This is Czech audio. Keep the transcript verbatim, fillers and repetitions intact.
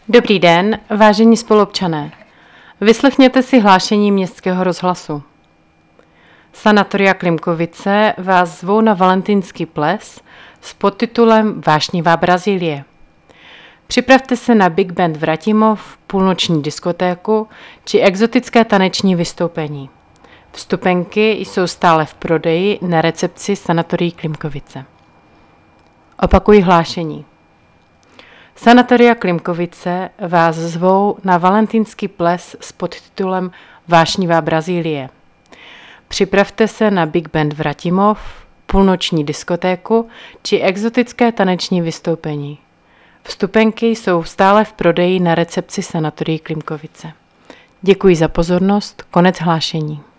Dobrý den, vážení spoluobčané. Vyslechněte si hlášení Městského rozhlasu. Sanatoria Klimkovice vás zvou na valentýnský ples s podtitulem Vášnivá Brazílie. Připravte se na Big Band Vratimov, půlnoční diskotéku či exotické taneční vystoupení. Vstupenky jsou stále v prodeji na recepci Sanatorii Klimkovice. Opakuji hlášení. Sanatoria Klimkovice vás zvou na valentýnský ples s podtitulem Vášnivá Brazílie. Připravte se na Big Band Vratimov, půlnoční diskotéku či exotické taneční vystoupení. Vstupenky jsou stále v prodeji na recepci Sanatorii Klimkovice. Děkuji za pozornost, konec hlášení.